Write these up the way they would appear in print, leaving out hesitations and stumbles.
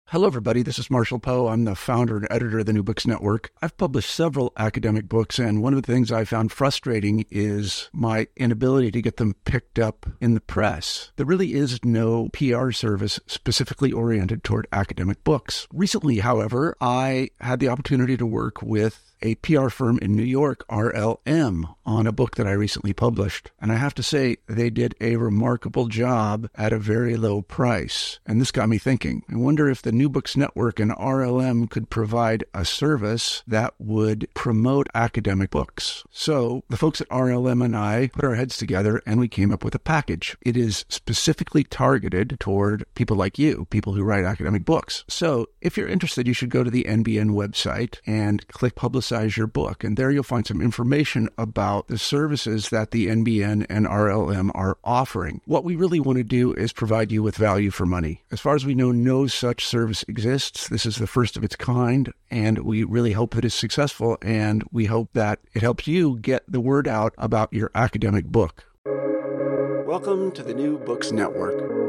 Hello, everybody. This is Marshall Poe. I'm the founder and editor of the New Books Network. I've published several academic books, and one of the things I found frustrating is my inability to get them picked up in the press. There really is no PR service specifically oriented toward academic books. Recently, however, I had the opportunity to work with a PR firm in New York, RLM, on a book that I recently published. And I have to say, they did a remarkable job at a very low price. And this got me thinking. I wonder if the New Books Network and RLM could provide a service that would promote academic books. So the folks at RLM and I put our heads together and we came up with a package. It is specifically targeted toward people like you, people who write academic books. So if you're interested, you should go to the NBN website and click Publicize Your Book. And there you'll find some information about the services that the NBN and RLM are offering. What we really want to do is provide you with value for money. As far as we know, no such service exists. This is the first of its kind, and we really hope that it's successful, and we hope that it helps you get the word out about your academic book. Welcome to the New Books Network.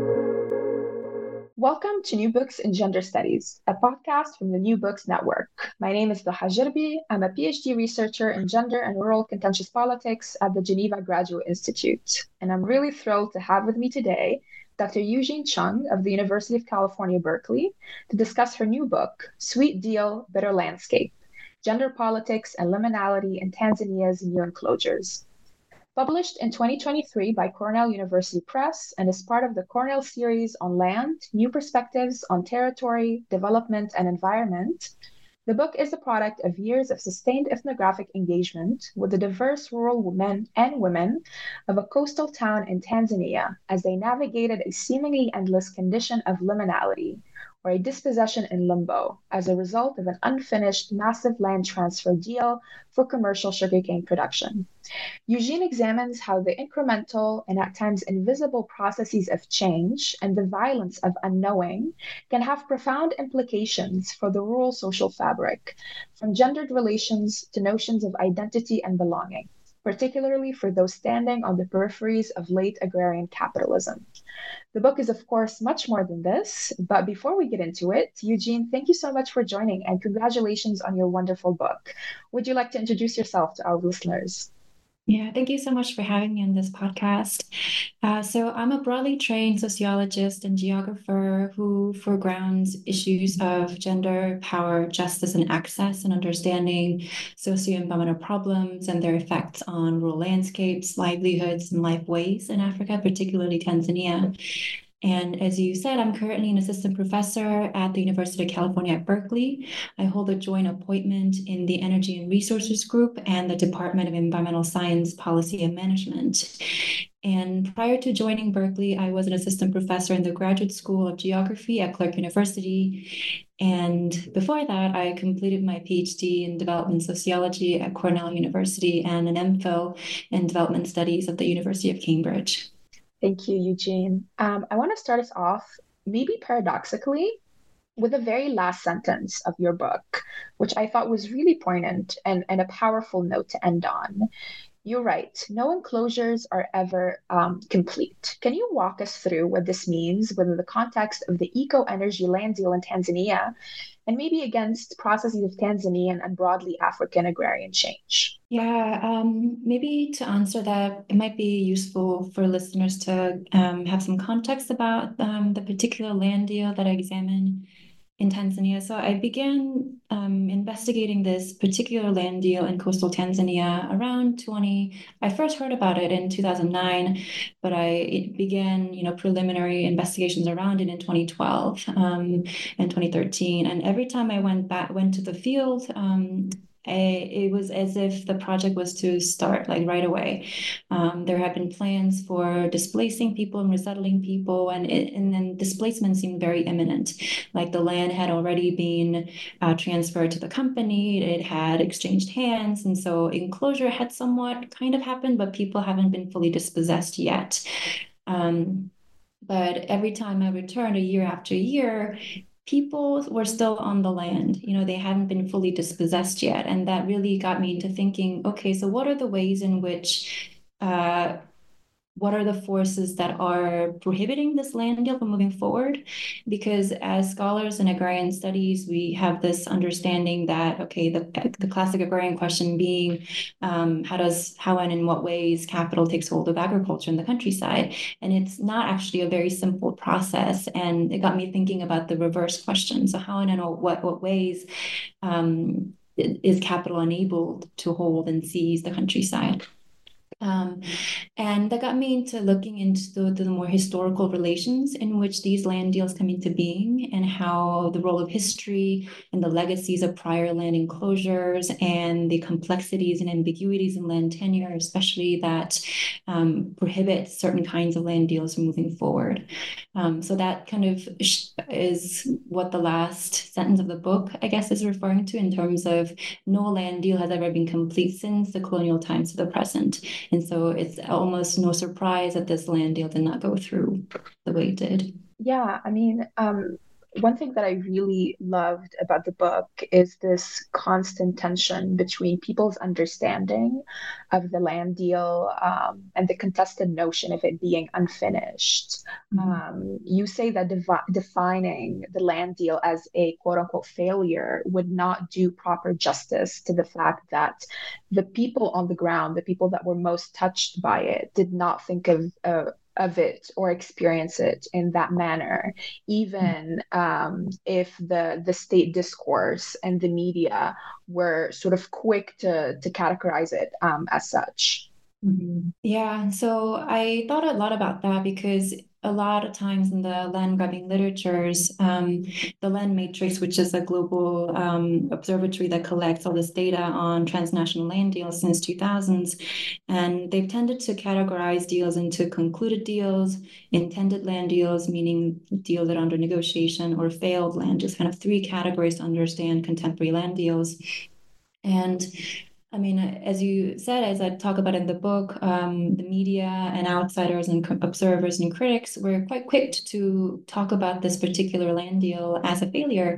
Welcome to New Books in Gender Studies, a podcast from the New Books Network. My name is Doha Jirbi. I'm a PhD researcher in gender and rural contentious politics at the Geneva Graduate Institute. And I'm really thrilled to have with me today Dr. Eugene Chung of the University of California, Berkeley, to discuss her new book, Sweet Deal, Bitter Landscape: Gender Politics and Liminality in Tanzania's New Enclosures. Published in 2023 by Cornell University Press and is part of the Cornell series on land, new perspectives on territory, development, and environment, the book is the product of years of sustained ethnographic engagement with the diverse rural men and women of a coastal town in Tanzania as they navigated a seemingly endless condition of liminality, or a dispossession in limbo, as a result of an unfinished massive land transfer deal for commercial sugarcane production. Eugene examines how the incremental and at times invisible processes of change and the violence of unknowing can have profound implications for the rural social fabric, from gendered relations to notions of identity and belonging, particularly for those standing on the peripheries of late agrarian capitalism. The book is, of course, much more than this, but before we get into it, Eugene, thank you so much for joining and congratulations on your wonderful book. Would you like to introduce yourself to our listeners? Yeah, thank you so much for having me on this podcast. So I'm a broadly trained sociologist and geographer who foregrounds issues of gender, power, justice, and access, and understanding socio-environmental problems and their effects on rural landscapes, livelihoods, and lifeways in Africa, particularly Tanzania. And as you said, I'm currently an assistant professor at the University of California at Berkeley. I hold a joint appointment in the Energy and Resources Group and the Department of Environmental Science, Policy, and Management. And prior to joining Berkeley, I was an assistant professor in the Graduate School of Geography at Clark University. And before that, I completed my PhD in development sociology at Cornell University and an MPhil in development studies at the University of Cambridge. Thank you, Eugene. I want to start us off, maybe paradoxically, with the very last sentence of your book, which I thought was really poignant and a powerful note to end on. You're right, no enclosures are ever complete. Can you walk us through what this means within the context of the eco-energy land deal in Tanzania, and maybe against processes of Tanzanian and broadly African agrarian change? Yeah, maybe to answer that, it might be useful for listeners to have some context about the particular land deal that I examined in Tanzania. So I began investigating this particular land deal in coastal Tanzania I first heard about it in 2009, but I began, preliminary investigations around it in 2012 and 2013. And every time I went to the field, it was as if the project was to start like right away. There had been plans for displacing people and resettling people, and then displacement seemed very imminent. Like the land had already been transferred to the company, it had exchanged hands, and so enclosure had somewhat kind of happened, but people haven't been fully dispossessed yet. But every time I returned, a year after year, people were still on the land. They hadn't been fully dispossessed yet. And that really got me into thinking, okay, so what are the ways in which what are the forces that are prohibiting this land deal from moving forward? Because as scholars in agrarian studies, we have this understanding that, okay, the classic agrarian question being, how and in what ways capital takes hold of agriculture in the countryside? And it's not actually a very simple process. And it got me thinking about the reverse question. So how and in what ways is capital enabled to hold and seize the countryside? Um, and that got me into looking into the more historical relations in which these land deals come into being, and how the role of history and the legacies of prior land enclosures and the complexities and ambiguities in land tenure, especially that prohibit certain kinds of land deals from moving forward. So that kind of is what the last sentence of the book, I guess, is referring to, in terms of no land deal has ever been complete since the colonial times to the present. And so it's almost no surprise that this land deal did not go through the way it did. Yeah, I mean, one thing that I really loved about the book is this constant tension between people's understanding of the land deal, and the contested notion of it being unfinished. You say that defining the land deal as a quote unquote failure would not do proper justice to the fact that the people on the ground, the people that were most touched by it, did not think of it or experience it in that manner, even if the state discourse and the media were sort of quick to categorize it as such. Yeah, so I thought a lot about that, because a lot of times in the land grabbing literatures, the Land Matrix, which is a global observatory that collects all this data on transnational land deals since 2000s, and they've tended to categorize deals into concluded deals, intended land deals, meaning deals that are under negotiation, or failed land deals, kind of three categories to understand contemporary land deals. And I mean, as you said, as I talk about in the book, the media and outsiders and observers and critics were quite quick to talk about this particular land deal as a failure.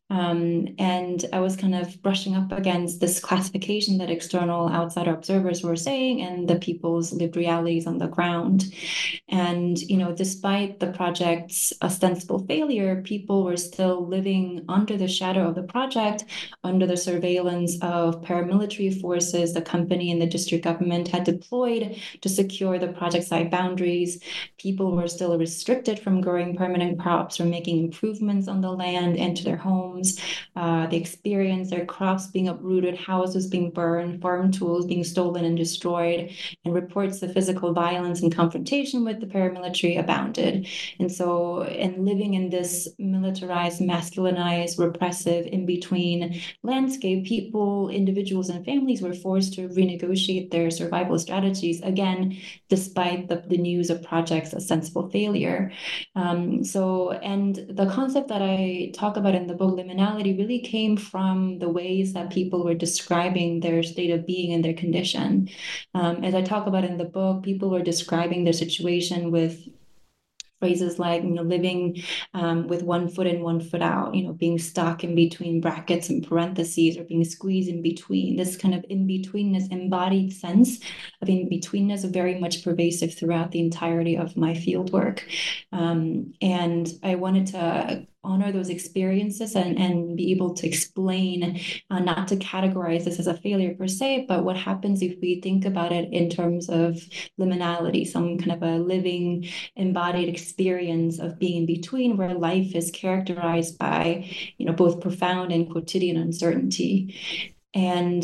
And I was kind of brushing up against this classification that external outsider observers were saying, and the people's lived realities on the ground. And, despite the project's ostensible failure, people were still living under the shadow of the project, under the surveillance of paramilitary forces the company and the district government had deployed to secure the project site boundaries. People were still restricted from growing permanent crops or making improvements on the land and to their homes. They experienced their crops being uprooted, houses being burned, farm tools being stolen and destroyed, and reports of physical violence and confrontation with the paramilitary abounded. And so, and living in this militarized, masculinized, repressive, in-between landscape, people, individuals, and families were forced to renegotiate their survival strategies, again, despite the news of projects' ostensible failure. And the concept that I talk about in the book, liminality, really came from the ways that people were describing their state of being and their condition. As I talk about in the book, people were describing their situation with phrases like, living with one foot in, one foot out, being stuck in between brackets and parentheses, or being squeezed in between. This kind of in-betweenness, embodied sense of in-betweenness, very much pervasive throughout the entirety of my fieldwork. And I wanted to honor those experiences and be able to explain, not to categorize this as a failure per se, but what happens if we think about it in terms of liminality, some kind of a living, embodied experience of being in between, where life is characterized by, both profound and quotidian uncertainty. And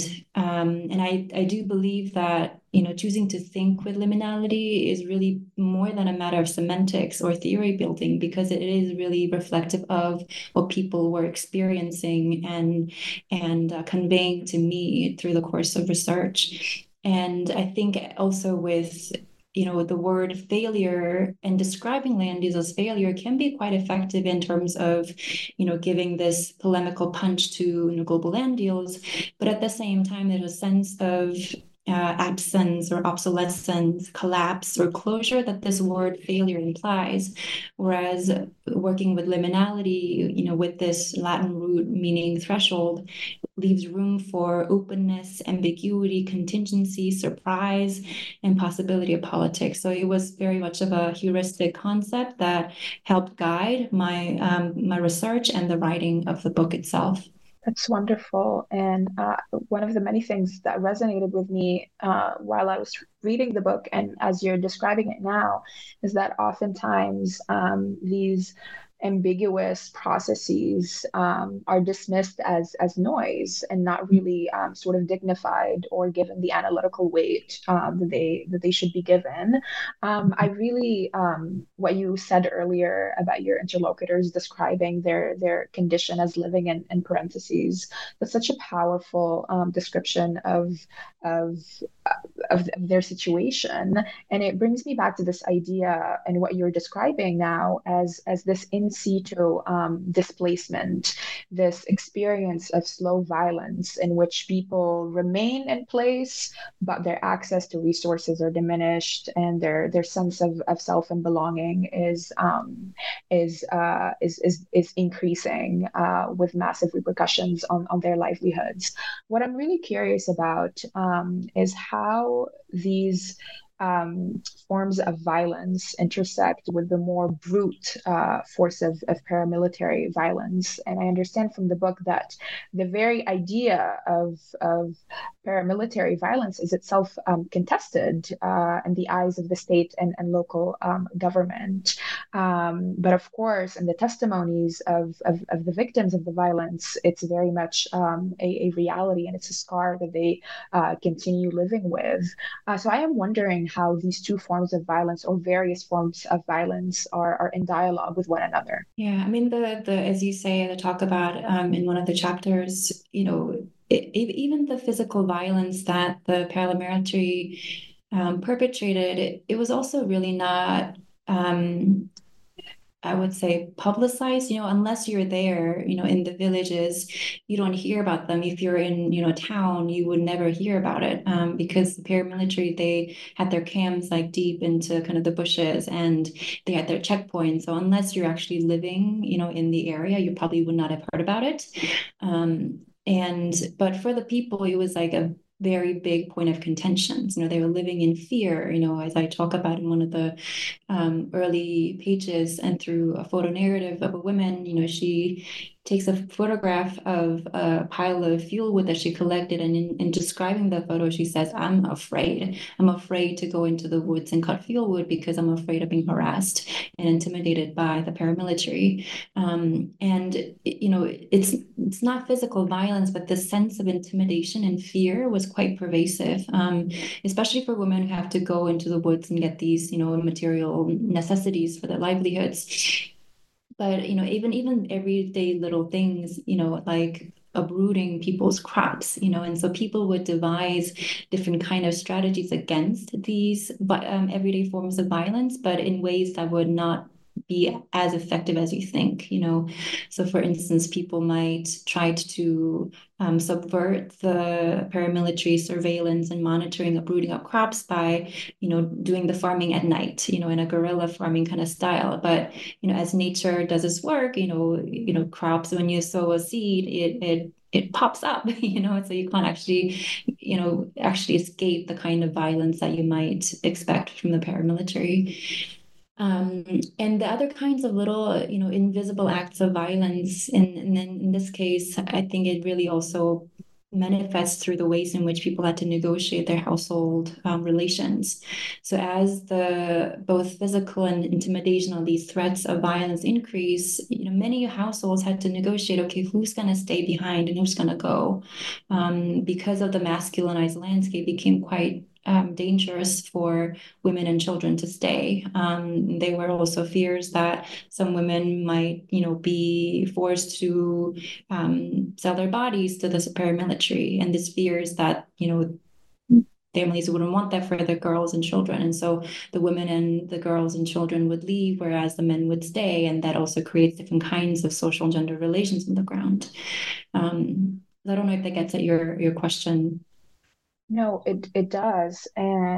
I do believe that, choosing to think with liminality is really more than a matter of semantics or theory building, because it is really reflective of what people were experiencing and conveying to me through the course of research. And I think also with the word failure and describing land use as failure can be quite effective in terms of, giving this polemical punch to global land deals. But at the same time, there's a sense of absence or obsolescence, collapse or closure that this word failure implies. Whereas working with liminality, with this Latin root meaning threshold, leaves room for openness, ambiguity, contingency, surprise, and possibility of politics. So it was very much of a heuristic concept that helped guide my research and the writing of the book itself. That's wonderful. And one of the many things that resonated with me while I was reading the book and as you're describing it now is that oftentimes these ambiguous processes are dismissed as noise and not really sort of dignified or given the analytical weight that they should be given. I really what you said earlier about your interlocutors describing their condition as living in parentheses. That's such a powerful description of of their situation, and it brings me back to this idea and what you're describing now as this in situ displacement, this experience of slow violence in which people remain in place, but their access to resources are diminished, and their sense of self and belonging is increasing with massive repercussions on their livelihoods. What I'm really curious about is how these forms of violence intersect with the more brute force of paramilitary violence. And I understand from the book that the very idea of paramilitary violence is itself contested in the eyes of the state and local government. But of course, in the testimonies of the victims of the violence, it's very much a reality, and it's a scar that they continue living with. So I am wondering how these two forms of violence or various forms of violence are in dialogue with one another. Yeah, I mean, the as you say, the talk about in one of the chapters, even the physical violence that the paramilitary perpetrated, it was also really not, I would say, publicized, unless you're there, in the villages, you don't hear about them. If you're in, town, you would never hear about it because the paramilitary, they had their camps like deep into kind of the bushes and they had their checkpoints. So unless you're actually living, in the area, you probably would not have heard about it. But for the people, it was like a very big point of contentions. They were living in fear, as I talk about in one of the early pages, and through a photo narrative of a woman, she takes a photograph of a pile of fuel wood that she collected. And in describing the photo, she says, I'm afraid. I'm afraid to go into the woods and cut fuel wood because I'm afraid of being harassed and intimidated by the paramilitary. It's not physical violence, but the sense of intimidation and fear was quite pervasive, especially for women who have to go into the woods and get these, material necessities for their livelihoods. But even everyday little things, like uprooting people's crops, and so people would devise different kind of strategies against these everyday forms of violence, but in ways that would not be as effective as you think. So for instance, people might try to subvert the paramilitary surveillance and monitoring of rooting up crops by doing the farming at night, in a guerrilla farming kind of style. But as nature does its work, crops, when you sow a seed, it pops up, so you can't actually escape the kind of violence that you might expect from the paramilitary. And the other kinds of little, invisible acts of violence, and then in this case, I think it really also manifests through the ways in which people had to negotiate their household relations. So as the both physical and intimidational, these threats of violence increase, many households had to negotiate, okay, who's going to stay behind and who's going to go? Because of the masculinized landscape, became quite dangerous for women and children to stay. There were also fears that some women might, be forced to sell their bodies to the paramilitary, and this fears that, families wouldn't want that for their girls and children. And so the women and the girls and children would leave, whereas the men would stay. And that also creates different kinds of social and gender relations on the ground. I don't know if that gets at your question. No, it does,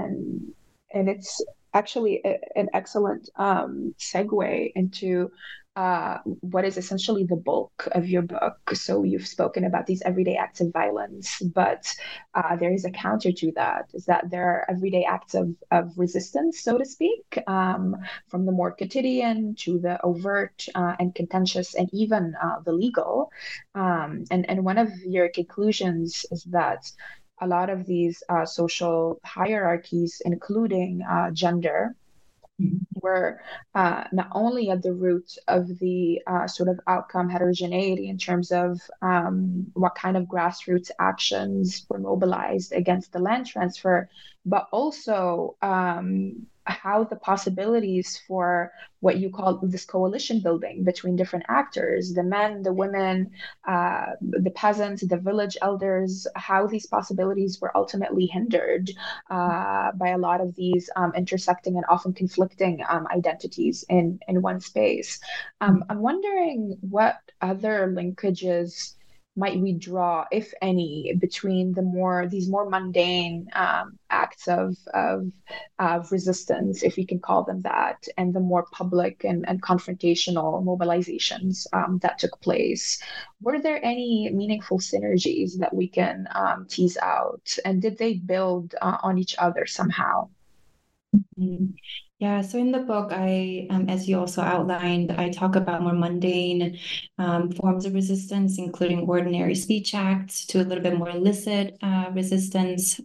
and it's actually an excellent segue into what is essentially the bulk of your book. So you've spoken about these everyday acts of violence, but there is a counter to that, is that there are everyday acts of resistance, so to speak, from the more quotidian to the overt and contentious and even the legal. And one of your conclusions is that a lot of these social hierarchies, including gender, were not only at the root of the sort of outcome heterogeneity in terms of what kind of grassroots actions were mobilized against the land transfer, but also how the possibilities for what you call this coalition building between different actors, the men, the women, the peasants, the village elders, how these possibilities were ultimately hindered by a lot of these intersecting and often conflicting identities in one space. I'm wondering what other linkages might we draw, if any, between these more mundane acts of resistance, if we can call them that, and the more public and confrontational mobilizations that took place. Were there any meaningful synergies that we can tease out, and did they build on each other somehow? Mm. Yeah, so in the book, as you also outlined, I talk about more mundane forms of resistance, including ordinary speech acts, to a little bit more illicit resistance,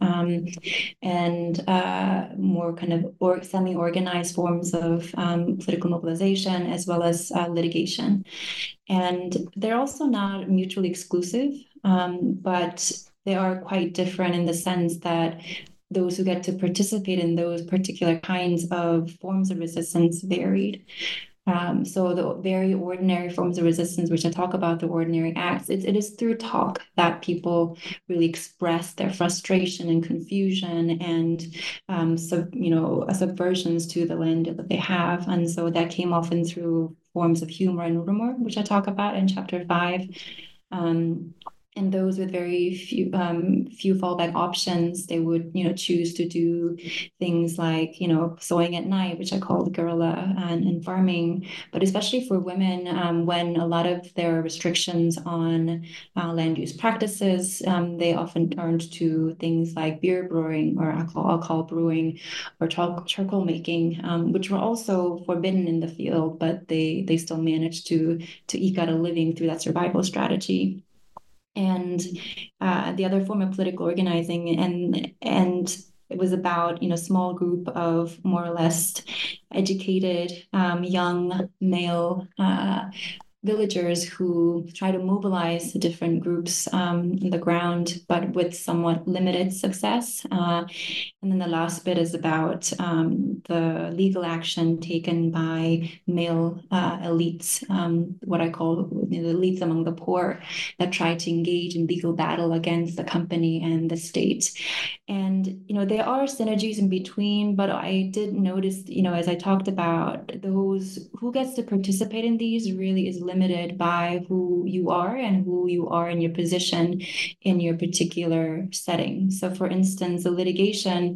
and more kind of semi-organized forms of political mobilization, as well as litigation. And they're also not mutually exclusive, but they are quite different in the sense that those who get to participate in those particular kinds of forms of resistance varied. So the very ordinary forms of resistance, which I talk about, the ordinary acts, it is through talk that people really express their frustration and confusion and subversions to the land that they have. And so that came often through forms of humor and rumor, which I talk about in chapter 5. Um, and those with very few fallback options, they would choose to do things like sewing at night, which I call the guerrilla, and farming. But especially for women, when a lot of their restrictions on land use practices, they often turned to things like beer brewing or alcohol brewing or charcoal making, which were also forbidden in the field, but they still managed to eke out a living through that survival strategy. And the other form of political organizing, and it was about small group of more or less educated young male villagers who try to mobilize the different groups on the ground, but with somewhat limited success. And then the last bit is about the legal action taken by male elites, what I call the elites among the poor, that try to engage in legal battle against the company and the state. And there are synergies in between, but I did notice, as I talked about, those who gets to participate in these really is limited by who you are and who you are in your position in your particular setting. So, for instance, the litigation.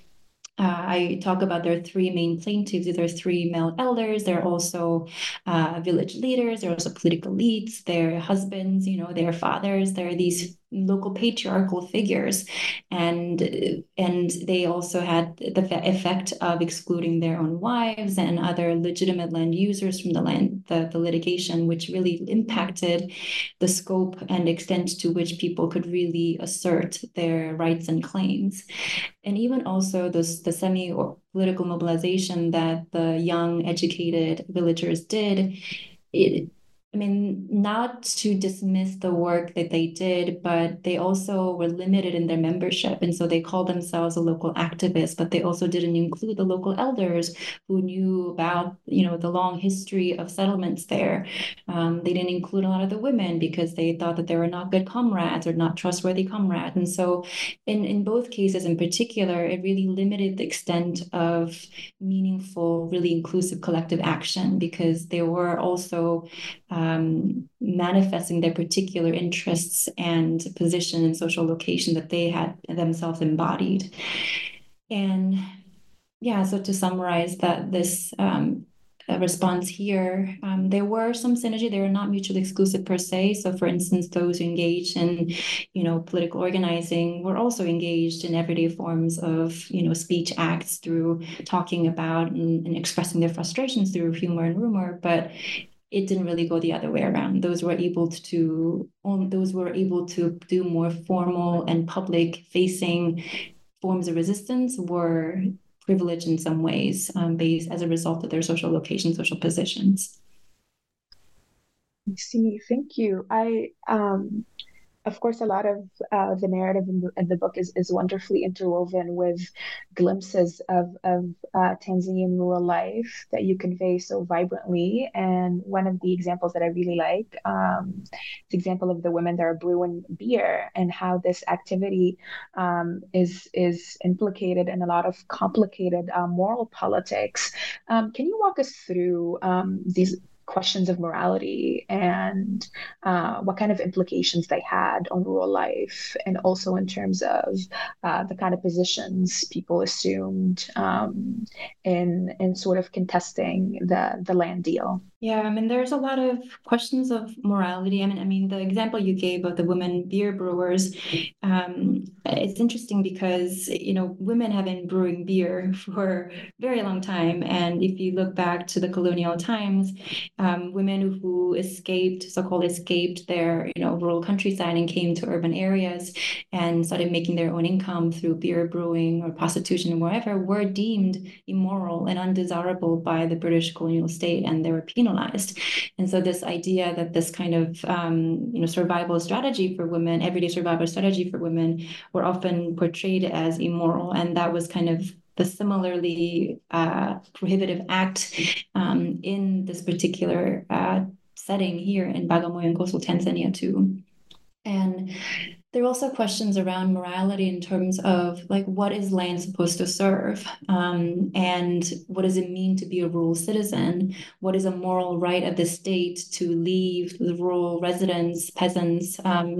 I talk about there are three main plaintiffs. There are three male elders. There are also village leaders. There are also political elites. Their husbands, their fathers. There are these local patriarchal figures, and they also had the effect of excluding their own wives and other legitimate land users from the litigation, which really impacted the scope and extent to which people could really assert their rights and claims. And even also the semi political mobilization that the young educated villagers did, I mean, not to dismiss the work that they did, but they also were limited in their membership. And so they called themselves a local activist, but they also didn't include the local elders who knew about, the long history of settlements there. They didn't include a lot of the women because they thought that they were not good comrades or not trustworthy comrades. And so in both cases in particular, it really limited the extent of meaningful, really inclusive collective action, because there were also manifesting their particular interests and position and social location that they had themselves embodied. And yeah, so to summarize that this response here, there were some synergy. They were not mutually exclusive per se. So for instance, those who engaged in, political organizing were also engaged in everyday forms of, speech acts through talking about and expressing their frustrations through humor and rumor. But it didn't really go the other way around. Those who were able to do more formal and public facing forms of resistance were privileged in some ways, based as a result of their social location, social positions. I see. Thank you. Of course, a lot of the narrative in the book is wonderfully interwoven with glimpses of Tanzanian rural life that you convey so vibrantly. And one of the examples that I really like, is the example of the women that are brewing beer and how this activity is implicated in a lot of complicated moral politics. Can you walk us through these questions of morality and what kind of implications they had on rural life, and also in terms of the kind of positions people assumed in sort of contesting the land deal? Yeah, I mean, there's a lot of questions of morality. I mean, the example you gave of the women beer brewers, it's interesting because, women have been brewing beer for a very long time. And if you look back to the colonial times, women who so-called escaped their, rural countryside and came to urban areas and started making their own income through beer brewing or prostitution or wherever, were deemed immoral and undesirable by the British colonial state, and they were penalized. And so this idea that this kind of survival strategy for women, everyday survival strategy for women, were often portrayed as immoral, and that was kind of the similarly prohibitive act in this particular setting here in Bagamoyo and coastal Tanzania too. And there are also questions around morality in terms of what is land supposed to serve, and what does it mean to be a rural citizen? What is a moral right of the state to leave the rural residents, peasants,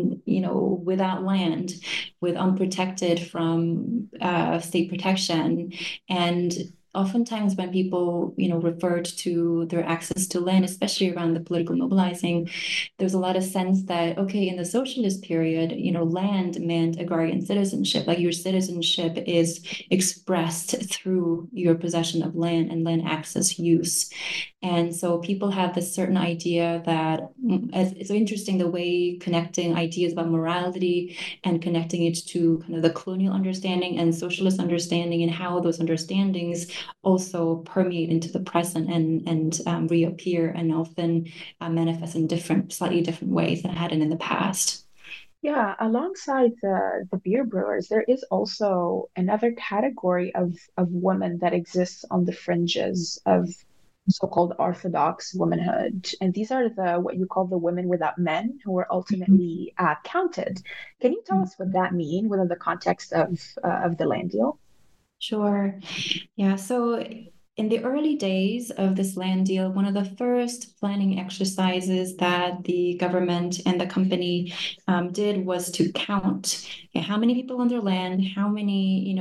without land, with unprotected from state protection? And oftentimes when people, referred to their access to land, especially around the political mobilizing, there's a lot of sense that, okay, in the socialist period, land meant agrarian citizenship. Like your citizenship is expressed through your possession of land and land access use. And so people have this certain idea that it's so interesting the way connecting ideas about morality and connecting it to kind of the colonial understanding and socialist understanding, and how those understandings also permeate into the present and reappear and often manifest in slightly different ways than it hadn't in the past. Yeah, alongside the beer brewers, there is also another category of women that exists on the fringes of so-called Orthodox womanhood. And these are what you call the women without men, who were ultimately counted. Can you tell us what that means within the context of the land deal? Sure. Yeah. So in the early days of this land deal, one of the first planning exercises that the government and the company did was to count how many people on their land, how many,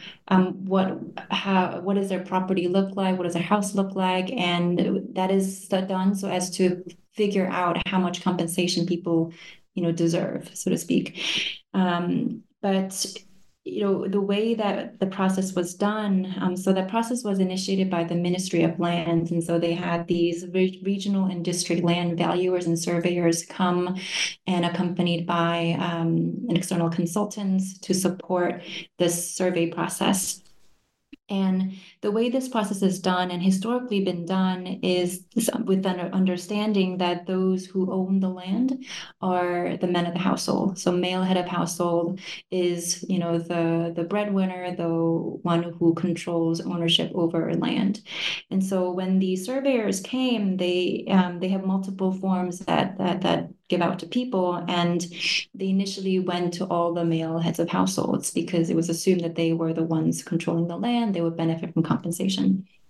what does their property look like, what does their house look like, and that is done so as to figure out how much compensation people, deserve, so to speak. But the way that the process was done, so that process was initiated by the Ministry of Lands. And so they had these regional and district land valuers and surveyors come, and accompanied by an external consultants to support this survey process. And the way this process is done and historically been done is with the understanding that those who own the land are the men of the household. So male head of household is, the breadwinner, the one who controls ownership over land. And so when the surveyors came, they have multiple forms that give out to people, and they initially went to all the male heads of households because it was assumed that they were the ones controlling the land. They would benefit from compensation.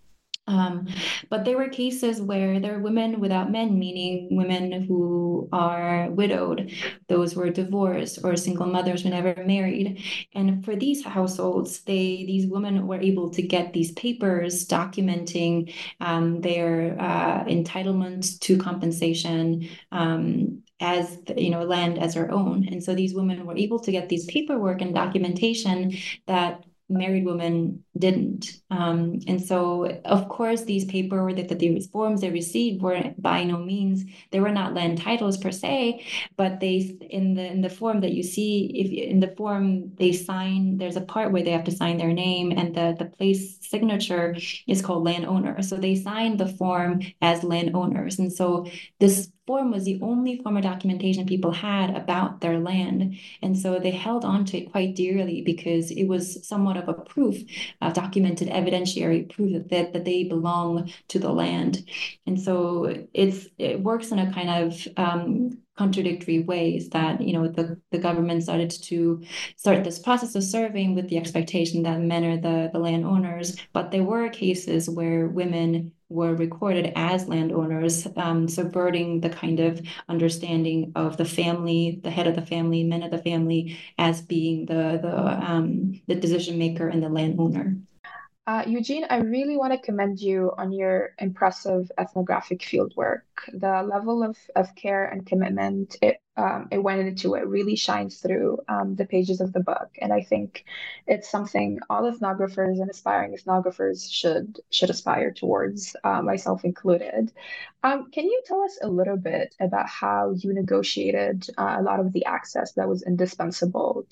But there were cases where there were women without men, meaning women who are widowed, those who are divorced or single mothers who never married. And for these households, these women were able to get these papers documenting their entitlement to compensation. As land as their own. And so these women were able to get these paperwork and documentation that married women didn't. And so, of course, these paper that these forms they received were by no means, they were not land titles per se, but they in the form that you see, if in the form they sign, there's a part where they have to sign their name, and the place signature is called landowner. So they signed the form as landowners. And so this form was the only form of documentation people had about their land. And so they held on to it quite dearly because it was somewhat of a proof, documented evidentiary proof that they belong to the land. And so it works in a kind of contradictory ways that the government started to start this process of surveying with the expectation that men are the landowners, but there were cases where women were recorded as landowners, subverting the kind of understanding of the family, the head of the family, men of the family, as being the decision maker and the landowner. Eugene, I really want to commend you on your impressive ethnographic fieldwork. The level of care and commitment it went into it really shines through the pages of the book. And I think it's something all ethnographers and aspiring ethnographers should aspire towards, myself included. Can you tell us a little bit about how you negotiated a lot of the access that was indispensable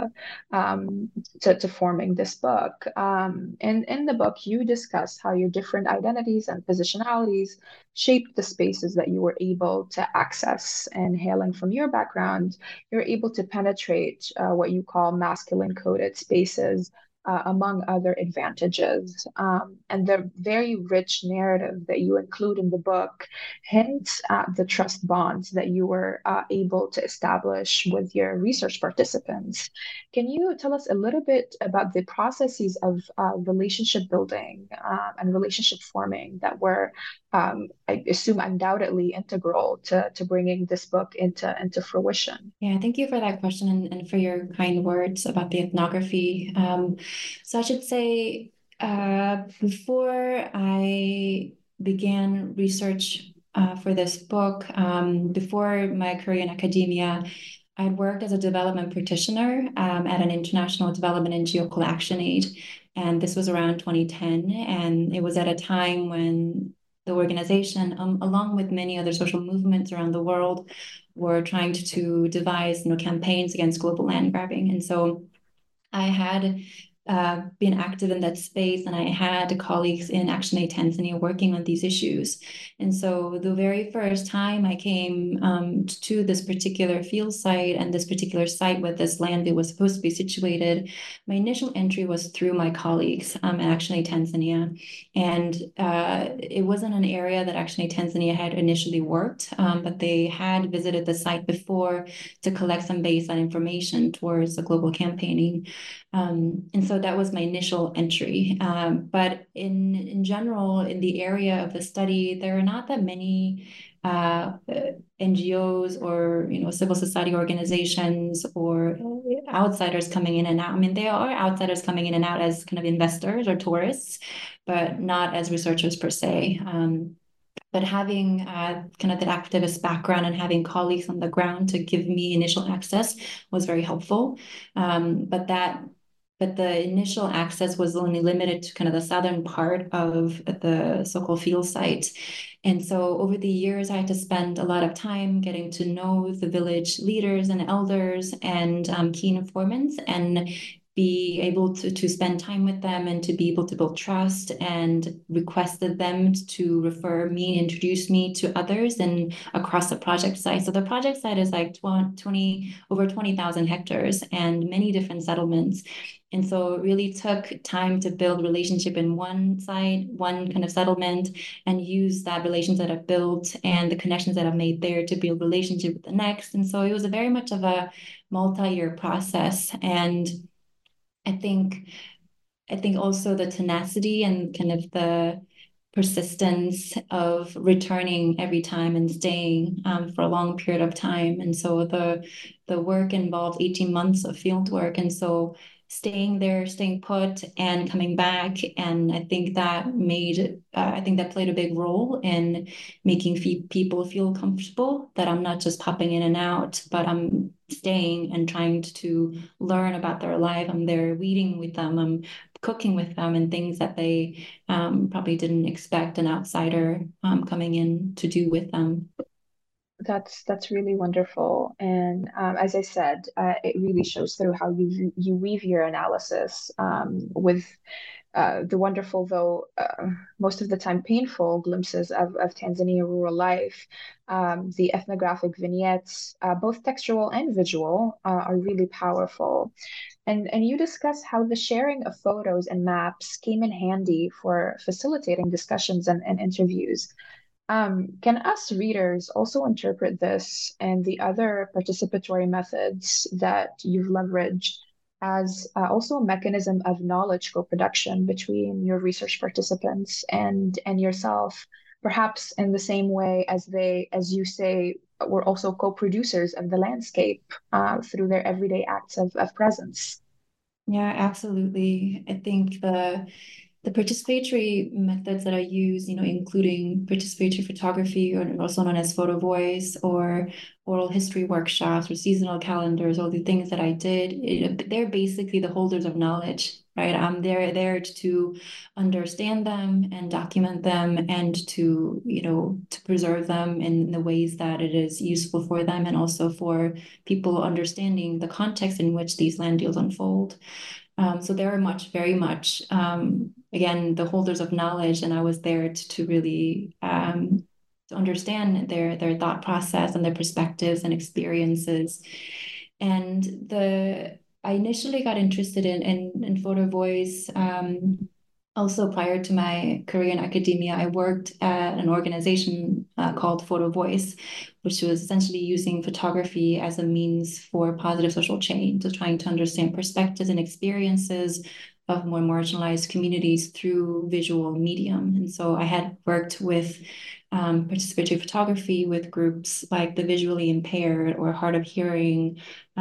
to forming this book? And in the book, you discuss how your different identities and positionalities shaped the spaces that you were able to access. And hailing from your background, you're able to penetrate what you call masculine coded spaces. Among other advantages. And the very rich narrative that you include in the book hints at the trust bonds that you were able to establish with your research participants. Can you tell us a little bit about the processes of relationship building and relationship forming that were, I assume, undoubtedly integral to bringing this book into fruition? Yeah, thank you for that question and for your kind words about the ethnography. So I should say, before I began research for this book, before my career in academia, I'd worked as a development practitioner at an international development NGO called ActionAid. And this was around 2010. And it was at a time when the organization, along with many other social movements around the world, were trying to devise campaigns against global land grabbing. And so I had been active in that space, and I had colleagues in ActionAid Tanzania working on these issues. And so the very first time I came to this particular field site and this particular site where this land was supposed to be situated, my initial entry was through my colleagues at ActionAid Tanzania. And it wasn't an area that ActionAid Tanzania had initially worked, but they had visited the site before to collect some baseline information towards the global campaigning. And so that was my initial entry. But in general, in the area of the study, there are not that many NGOs or civil society organizations or outsiders coming in and out. I mean, there are outsiders coming in and out as kind of investors or tourists, but not as researchers per se. But having kind of that activist background and having colleagues on the ground to give me initial access was very helpful. But the initial access was only limited to kind of the southern part of the so-called field site. And so over the years, I had to spend a lot of time getting to know the village leaders and elders and key informants, and be able to spend time with them and to be able to build trust, and requested them to refer me, introduce me to others and across the project site. So the project site is like over 20,000 hectares and many different settlements. And so it really took time to build relationship in one site, one kind of settlement, and use that relationship that I've built and the connections that I've made there to build relationship with the next. And so it was a very much of a multi-year process. And I think also the tenacity and kind of the persistence of returning every time and staying for a long period of time. And so the work involved 18 months of field work. And so staying there, staying put, and coming back. And I think that played a big role in making people feel comfortable that I'm not just popping in and out, but I'm staying and trying to learn about their life. I'm there reading with them. I'm cooking with them, and things that they probably didn't expect an outsider coming in to do with them. That's really wonderful, and as I said, it really shows through how you weave your analysis with the wonderful, though most of the time painful, glimpses of Tanzania rural life. The ethnographic vignettes, both textual and visual, are really powerful. And you discuss how the sharing of photos and maps came in handy for facilitating discussions and interviews. Can us readers also interpret this and the other participatory methods that you've leveraged as also a mechanism of knowledge co-production between your research participants and yourself, perhaps in the same way as they, as you say, were also co-producers of the landscape through their everyday acts of presence? Yeah, absolutely. I think the participatory methods that I use, including participatory photography, or also known as photo voice, or oral history workshops, or seasonal calendars, all the things that I did, they're basically the holders of knowledge, right? I'm there to understand them and document them, and to preserve them in the ways that it is useful for them, and also for people understanding the context in which these land deals unfold. So they're very much, again, the holders of knowledge, and I was there to really to understand their thought process and their perspectives and experiences. And I initially got interested in photo voice. Also, prior to my career in academia, I worked at an organization called Photo Voice, which was essentially using photography as a means for positive social change, so trying to understand perspectives and experiences of more marginalized communities through visual medium. And so I had worked with participatory photography with groups like the visually impaired or hard of hearing,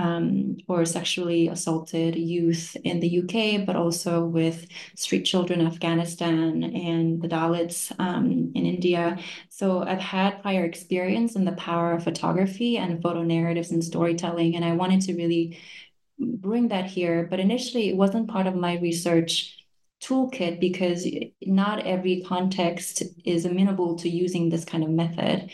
or sexually assaulted youth in the UK, but also with street children in Afghanistan and the Dalits in India. So I've had prior experience in the power of photography and photo narratives and storytelling, and I wanted to really bring that here. But initially, it wasn't part of my research toolkit because not every context is amenable to using this kind of method.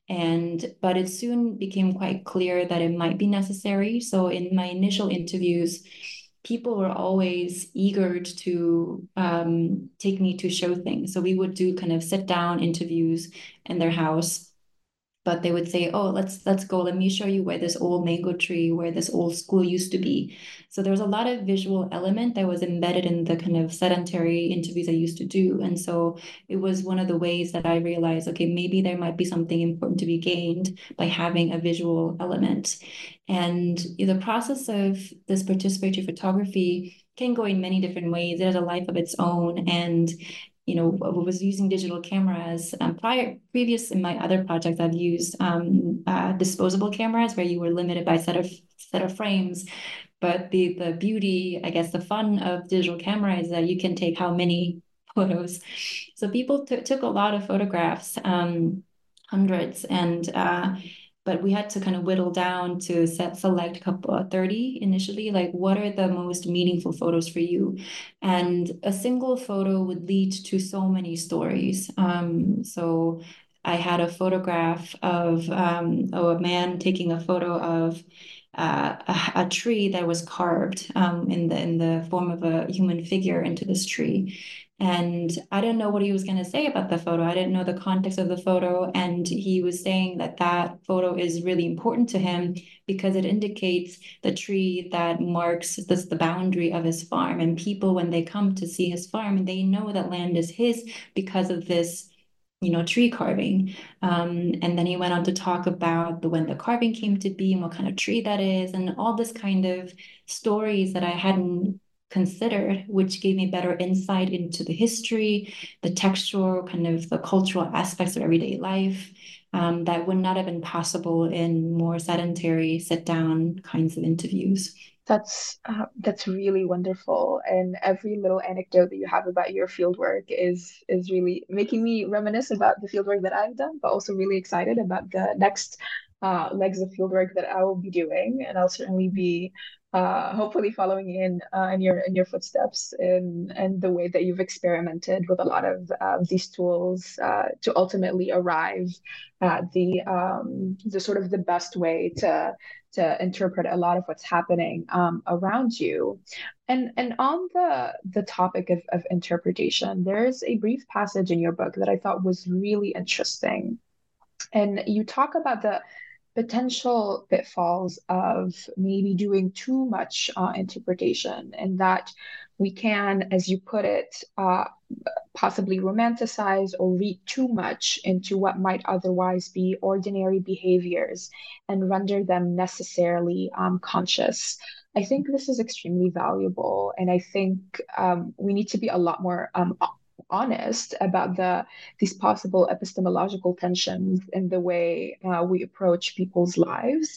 But it soon became quite clear that it might be necessary. So in my initial interviews, people were always eager to take me to show things. So we would do kind of sit down interviews in their house, but they would say, "Oh, let's go. Let me show you where this old mango tree, where this old school used to be." So there was a lot of visual element that was embedded in the kind of sedentary interviews I used to do. And so it was one of the ways that I realized, okay, maybe there might be something important to be gained by having a visual element. And the process of this participatory photography can go in many different ways. It has a life of its own. And was using digital cameras. Previous in my other projects, I've used disposable cameras where you were limited by set of frames. But the beauty, I guess, the fun of digital camera is that you can take how many photos. So people took a lot of photographs, hundreds, but we had to kind of whittle down to select a couple 30 initially, like what are the most meaningful photos for you? And a single photo would lead to so many stories. So I had a photograph of a man taking a photo of a tree that was carved in the form of a human figure into this tree. And I didn't know what he was going to say about the photo. I didn't know the context of the photo. And he was saying that photo is really important to him because it indicates the tree that marks the boundary of his farm. And people, when they come to see his farm, and they know that land is his because of this tree carving. And then he went on to talk about when the carving came to be and what kind of tree that is, and all this kind of stories that I hadn't considered, which gave me better insight into the history, the textual, kind of the cultural aspects of everyday life, that would not have been possible in more sedentary, sit-down kinds of interviews. That's really wonderful, and every little anecdote that you have about your fieldwork is really making me reminisce about the fieldwork that I've done, but also really excited about the next legs of fieldwork that I will be doing, and I'll certainly be hopefully following in your footsteps in the way that you've experimented with a lot of these tools to ultimately arrive at the sort of the best way to interpret a lot of what's happening around you. And on the topic of interpretation, there's a brief passage in your book that I thought was really interesting. And you talk about the potential pitfalls of maybe doing too much interpretation, and that we can, as you put it, possibly romanticize or read too much into what might otherwise be ordinary behaviors and render them necessarily conscious. I think this is extremely valuable, and I think we need to be a lot more honest about these possible epistemological tensions in the way we approach people's lives.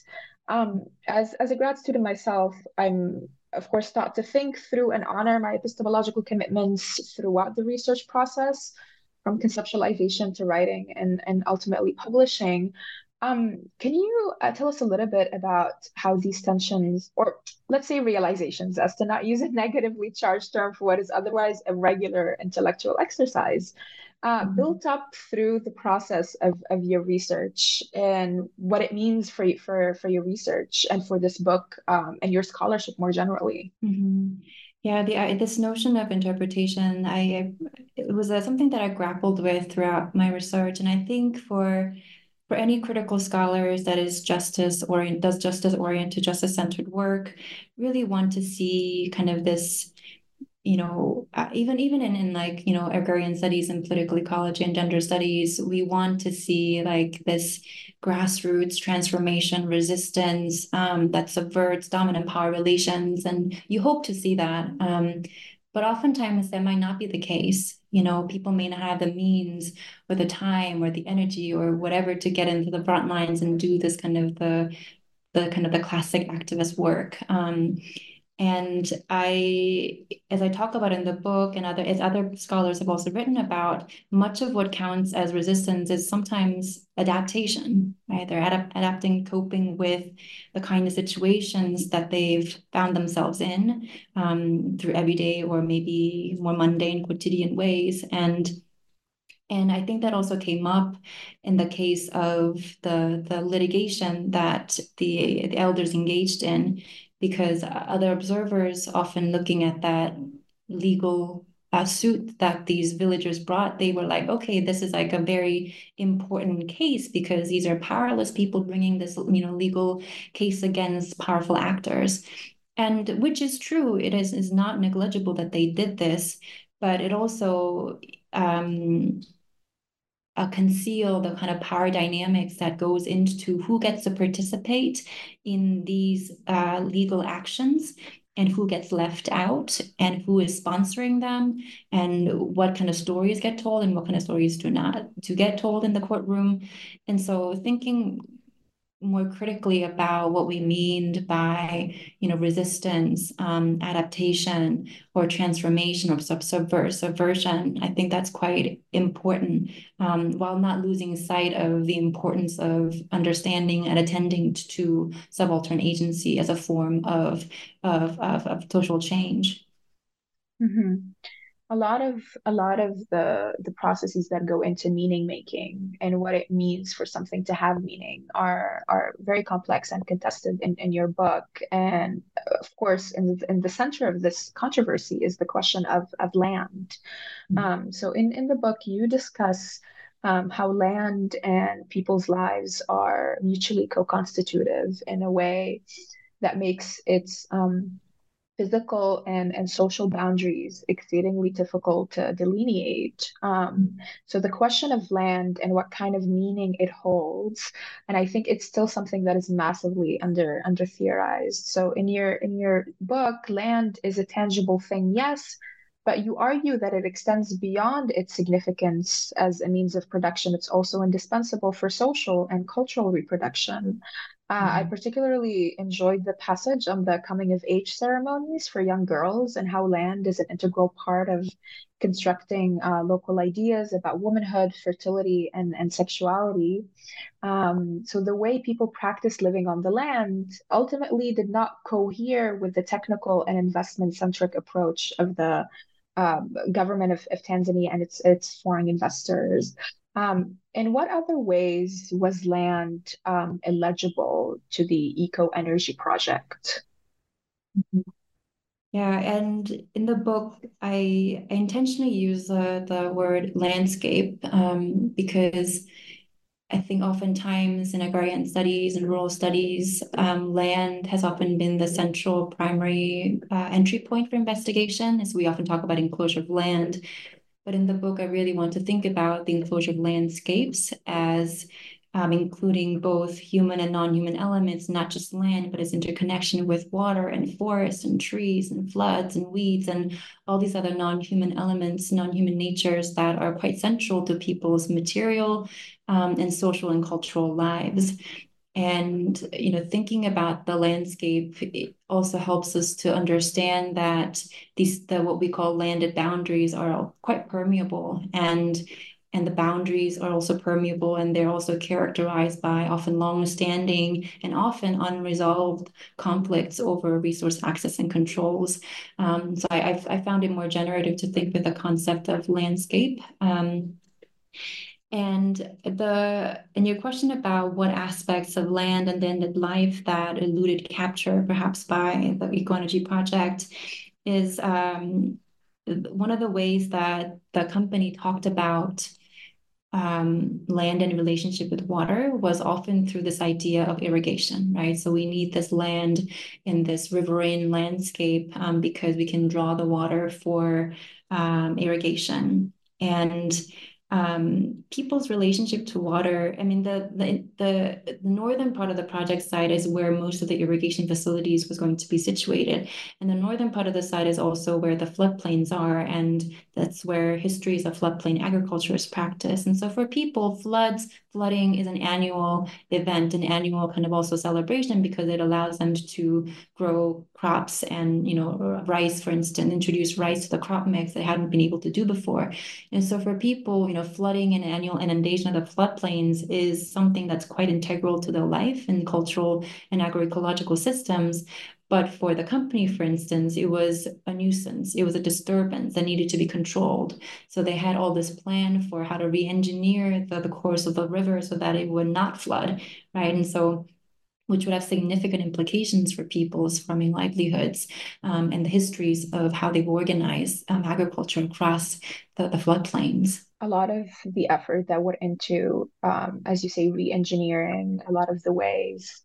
As a grad student myself, I'm of course taught to think through and honor my epistemological commitments throughout the research process, from conceptualization to writing and ultimately publishing. Can you tell us a little bit about how these tensions, or let's say realizations, as to not use a negatively charged term for what is otherwise a regular intellectual exercise, built up through the process of your research, and what it means for your research and for this book, and your scholarship more generally? Mm-hmm. Yeah, this notion of interpretation, it was something that I grappled with throughout my research, and I think for any critical scholars that is does justice-oriented, justice-centered work, really want to see kind of this, even in like, agrarian studies and political ecology and gender studies, we want to see like this grassroots transformation, resistance that subverts dominant power relations, and you hope to see that. But oftentimes that might not be the case. People may not have the means or the time or the energy or whatever to get into the front lines and do this kind of the classic activist work. And as I talk about in the book, and as other scholars have also written about, much of what counts as resistance is sometimes adaptation, right? They're adapting, coping with the kind of situations that they've found themselves in through everyday or maybe more mundane, quotidian ways. And I think that also came up in the case of the litigation that the elders engaged in, because other observers, often looking at that legal suit that these villagers brought, they were like, okay, this is like a very important case because these are powerless people bringing this, legal case against powerful actors. And which is true, is not negligible that they did this, but it also conceal the kind of power dynamics that goes into who gets to participate in these legal actions and who gets left out and who is sponsoring them and what kind of stories get told and what kind of stories do not to get told in the courtroom. And so thinking more critically about what we mean by, resistance, adaptation, or transformation, or subversion. I think that's quite important, while not losing sight of the importance of understanding and attending to subaltern agency as a form of social change. Mm-hmm. A lot of the processes that go into meaning making and what it means for something to have meaning are very complex and contested in your book. And of course, in the center of this controversy is the question of land. So in the book, you discuss how land and people's lives are mutually co-constitutive in a way that makes its physical and social boundaries exceedingly difficult to delineate. So the question of land and what kind of meaning it holds, and I think it's still something that is massively under theorized. So in your book, land is a tangible thing, yes, but you argue that it extends beyond its significance as a means of production. It's also indispensable for social and cultural reproduction. I particularly enjoyed the passage on the coming of age ceremonies for young girls and how land is an integral part of constructing local ideas about womanhood, fertility, and sexuality. So the way people practice living on the land ultimately did not cohere with the technical and investment-centric approach of the government of Tanzania and its foreign investors. In what other ways was land eligible to the Eco Energy Project? Yeah, and in the book, I intentionally use the word landscape because I think oftentimes in agrarian studies and rural studies, land has often been the central primary entry point for investigation, as we often talk about enclosure of land. But in the book, I really want to think about the enclosure of landscapes as including both human and non-human elements, not just land, but its interconnection with water and forests and trees and floods and weeds and all these other non-human elements, non-human natures that are quite central to people's material and social and cultural lives. And, thinking about the landscape, it also helps us to understand that what we call landed boundaries are quite permeable, and the boundaries are also permeable, and they're also characterized by often long-standing and often unresolved conflicts over resource access and controls. So I found it more generative to think with the concept of landscape. And your question about what aspects of land and then the life that eluded capture, perhaps by the Eco Energy Project, is one of the ways that the company talked about land and relationship with water was often through this idea of irrigation, right? So we need this land in this riverine landscape because we can draw the water for irrigation. And people's relationship to water. I mean, the northern part of the project site is where most of the irrigation facilities was going to be situated, and the northern part of the site is also where the floodplains are, and that's where histories of floodplain agriculture is practiced. And so for people, flooding is an annual event, an annual kind of also celebration because it allows them to grow crops and rice, for instance, introduce rice to the crop mix they hadn't been able to do before. And so for people, flooding and annual inundation of the floodplains is something that's quite integral to their life and cultural and agroecological systems. But for the company, for instance, it was a nuisance. It was a disturbance that needed to be controlled. So they had all this plan for how to re-engineer the course of the river so that it would not flood, right? And so which would have significant implications for people's farming livelihoods and the histories of how they've organized agriculture across the floodplains. A lot of the effort that went into, as you say, re-engineering a lot of the ways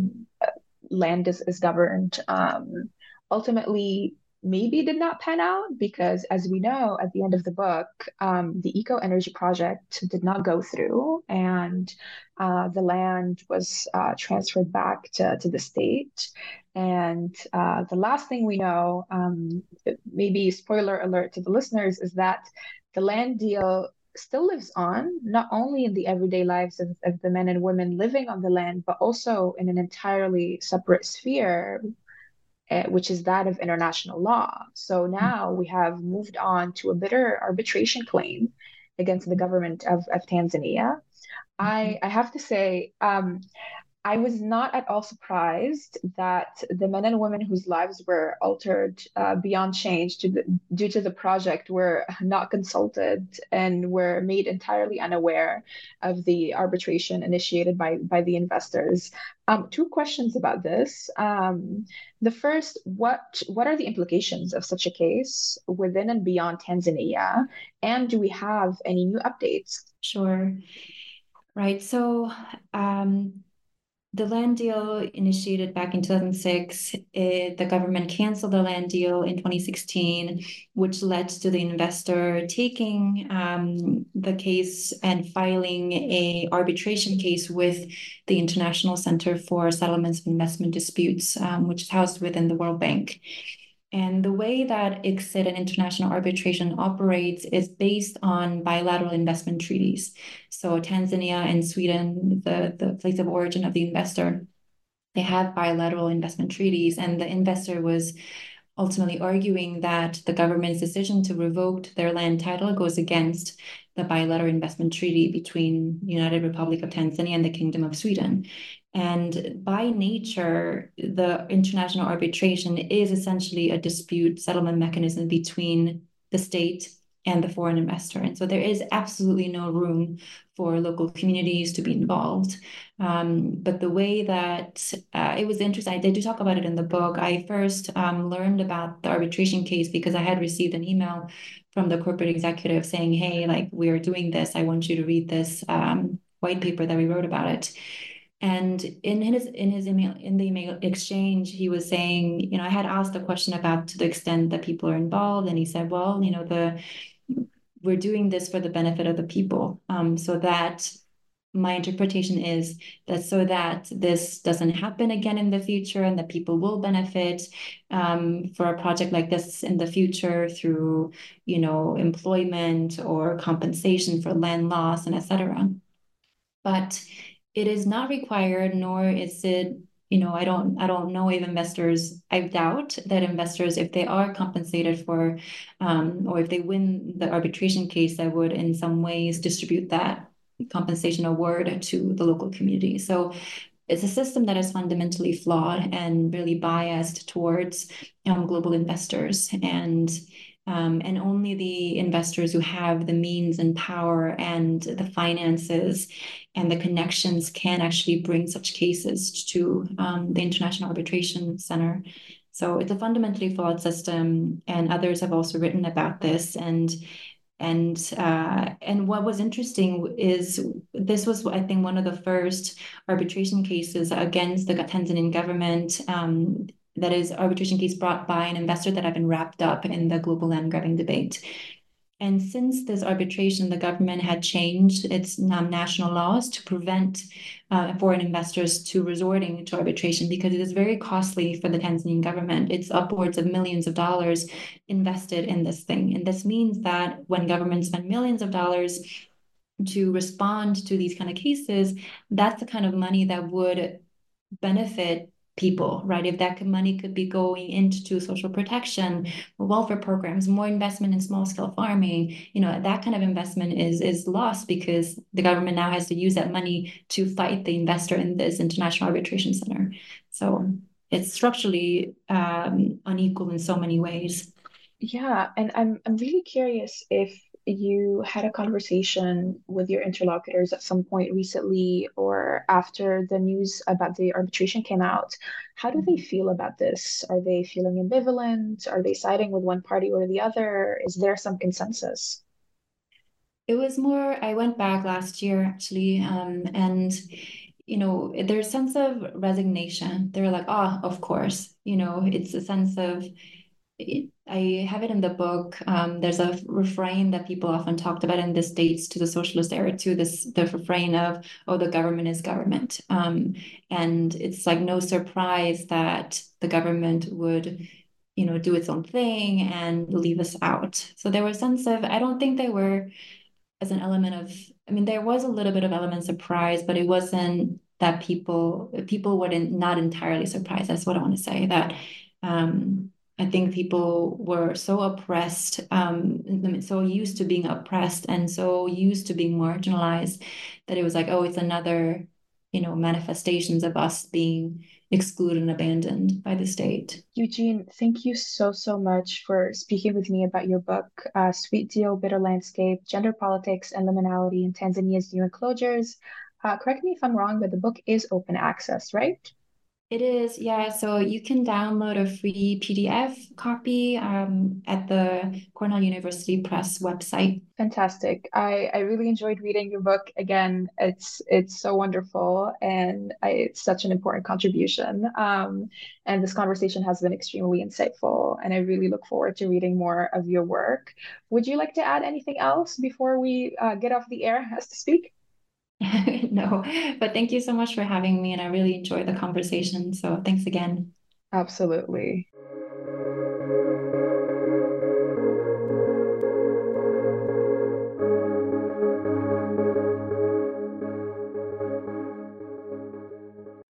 land is governed, ultimately maybe did not pan out because, as we know, at the end of the book, the Eco Energy Project did not go through, and the land was transferred back to the state. And the last thing we know, maybe spoiler alert to the listeners, is that the land deal still lives on, not only in the everyday lives of the men and women living on the land, but also in an entirely separate sphere, which is that of international law. So now we have moved on to a bitter arbitration claim against the government of Tanzania. I have to say, I was not at all surprised that the men and women whose lives were altered beyond change due to the project were not consulted and were made entirely unaware of the arbitration initiated by the investors. Two questions about this. The first, what are the implications of such a case within and beyond Tanzania? And do we have any new updates? Sure. Right. So the land deal initiated back in 2006, the government canceled the land deal in 2016, which led to the investor taking the case and filing a arbitration case with the International Center for Settlements of Investment Disputes, which is housed within the World Bank. And the way that ICSID and international arbitration operates is based on bilateral investment treaties. So Tanzania and Sweden, the place of origin of the investor, they have bilateral investment treaties, and the investor was ultimately arguing that the government's decision to revoke their land title goes against the bilateral investment treaty between the United Republic of Tanzania and the Kingdom of Sweden. And by nature, the international arbitration is essentially a dispute settlement mechanism between the state and the foreign investor. And so there is absolutely no room for local communities to be involved. But the way that it was interesting, they do talk about it in the book. I first learned about the arbitration case because I had received an email from the corporate executive saying, hey, like, we are doing this. I want you to read this white paper that we wrote about it. And in the email exchange, he was saying, I had asked a question about to the extent that people are involved, and he said, well, we're doing this for the benefit of the people. So that my interpretation is that so that this doesn't happen again in the future, and that people will benefit for a project like this in the future through, employment or compensation for land loss and etc. But it is not required, nor is it, I don't know if I doubt that investors, if they are compensated for, or if they win the arbitration case, that would in some ways distribute that compensation award to the local community. So it's a system that is fundamentally flawed and really biased towards global investors. And only the investors who have the means and power and the finances and the connections can actually bring such cases to the International Arbitration Center. So it's a fundamentally flawed system, and others have also written about this. And what was interesting is this was, I think, one of the first arbitration cases against the Tanzanian government. That is arbitration case brought by an investor that had been wrapped up in the global land grabbing debate. And since this arbitration, the government had changed its national laws to prevent foreign investors to resorting to arbitration, because it is very costly for the Tanzanian government. It's upwards of millions of dollars invested in this thing. And this means that when governments spend millions of dollars to respond to these kind of cases, that's the kind of money that would benefit people, right? If that money could be going into social protection, welfare programs, more investment in small scale farming, that kind of investment is lost because the government now has to use that money to fight the investor in this International Arbitration Center. So it's structurally unequal in so many ways. Yeah, and I'm really curious if you had a conversation with your interlocutors at some point recently or after the news about the arbitration came out. How do they feel about this? Are they feeling ambivalent? Are they siding with one party or the other? Is there some consensus? It was more, I went back last year actually, and there's a sense of resignation. They're like, oh, of course, it's a sense of, I have it in the book. There's a refrain that people often talked about in the States to the socialist era too, the refrain of, oh, the government is government. And it's like no surprise that the government would, do its own thing and leave us out. So there was a sense of, I don't think they were as an element of, there was a little bit of element of surprise, but it wasn't that people were not entirely surprised. That's what I want to say, that I think people were so oppressed, so used to being oppressed and so used to being marginalized that it was like, oh, it's another, manifestations of us being excluded and abandoned by the state. Eugene, thank you so, so much for speaking with me about your book, Sweet Deal, Bitter Landscape, Gender Politics and Liminality in Tanzania's New Enclosures. Correct me if I'm wrong, but the book is open access, right? It is, yeah. So you can download a free PDF copy at the Cornell University Press website. Fantastic. I really enjoyed reading your book. Again, it's so wonderful and it's such an important contribution. And this conversation has been extremely insightful, and I really look forward to reading more of your work. Would you like to add anything else before we get off the air, as to speak? No, but thank you so much for having me, and I really enjoyed the conversation. So thanks again. Absolutely.